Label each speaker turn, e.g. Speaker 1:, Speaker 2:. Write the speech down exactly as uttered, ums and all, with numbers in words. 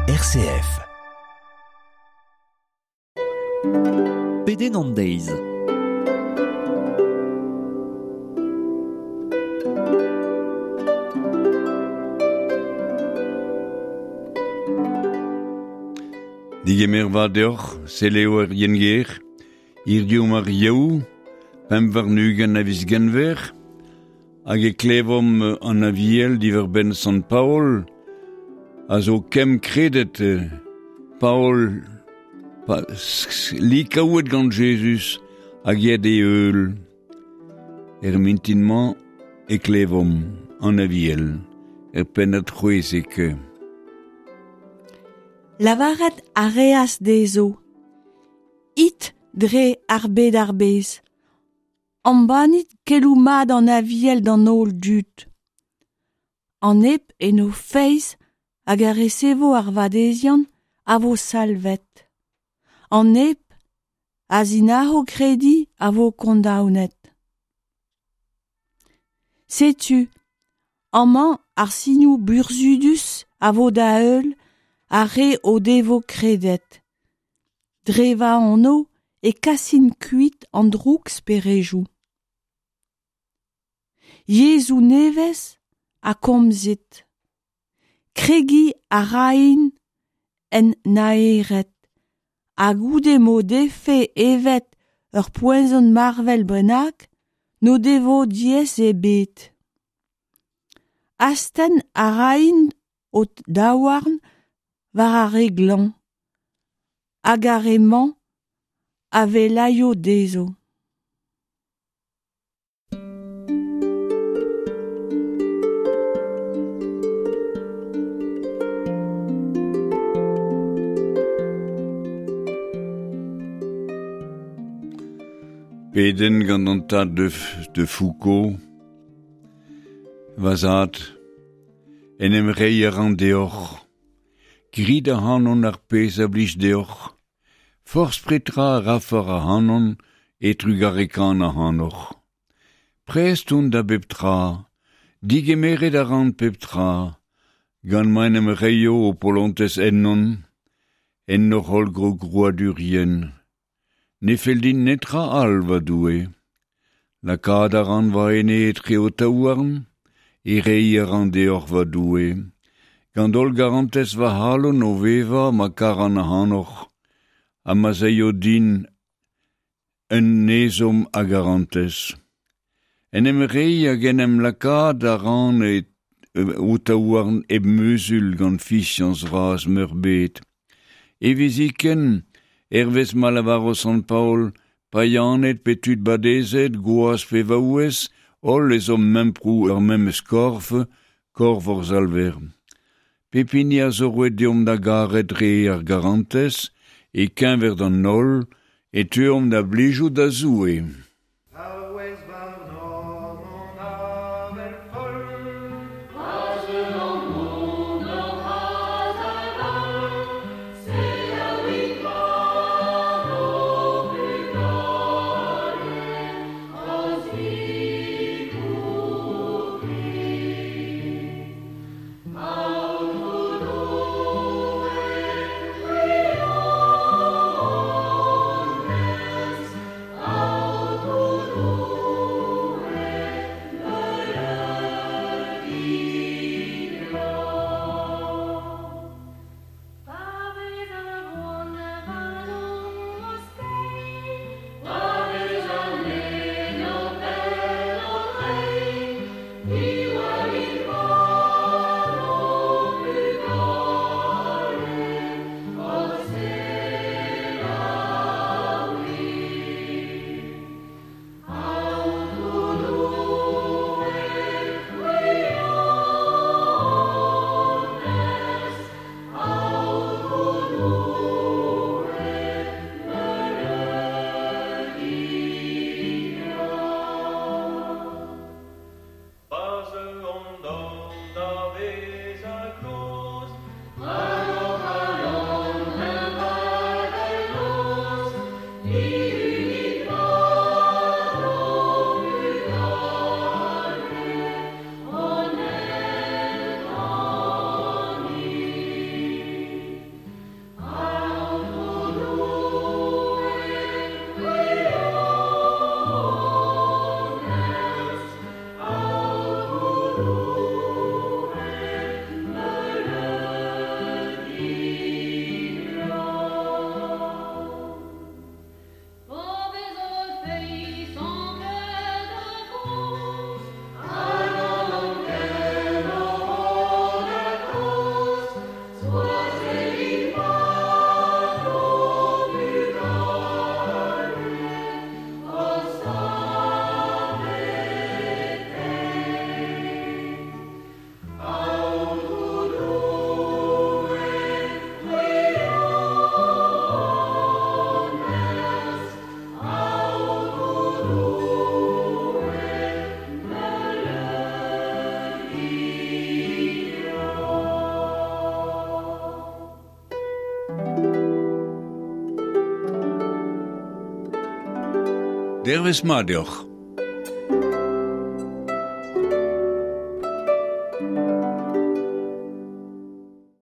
Speaker 1: R C F.
Speaker 2: Peden an deiz.
Speaker 3: Digemer va deoc'h, seleo er yenger, ir diou mar yaou, pem varnugen a viz genver, hag e klevom an aviel diver ben San Paul, a zo kem kredet eh, Paul pa, li kaouet gant Jesus hag yed e eul, er mintinman e klevom an aviel, er pennet c'hwezek.
Speaker 4: Lavaret a reas dezo. It dre ar bed ar bez. An banit kelou mad an aviel d'an ol dut. An ep en o feiz hag ar resevo ar vadezian a vo salvet. An ep a zinaho kredi a vo kondaounet. Setu, an man ar signou burzudus a vo da eul a re o devo kredet. Dreva an o e kassin kuit an drouk sperejou. Yezou nevez a komzit. Kregi a rain en naeret. A goude mo defe evet ur poenzon marvel bennak, no devo diez e bet. Asten a rain o daouarn war a reglan. Hag ar emañ a velaio dezo.
Speaker 3: Peden gant an tad de, de Foucault, vazat, en em reier an deoc'h, grid a hanon ar pez a blij deoc'h, forz pretra rafar a hanon e trugarekan a hanoc'h. Prest on da bep tra, digemeret a ran pep tra, gant maen em reio o polontes ennon, en no hol gro groadurien. Ne feldin netra al va doue. La kad a ran va ene etre o taouarn, e reier an deoc'h va doue. Gant ol garantes va halon o veva ma karan a hanoc'h, a ma zeio din un nezom a garantes. En em rei hag en em lakad a ran e o taouarn e meuzul gant fizians raz meur bet. E viziken, ervez malavaro San Paul, payanet petud badezet, goaz pe vaouez, ol ez om memprou ur mem skorf, korv or zalver. Pepini a zo roet deom da garet re ar garantes, e kenver d'an nol, e tuom da blijou da zoue.
Speaker 5: Oh
Speaker 3: Dervis ma deoc'h.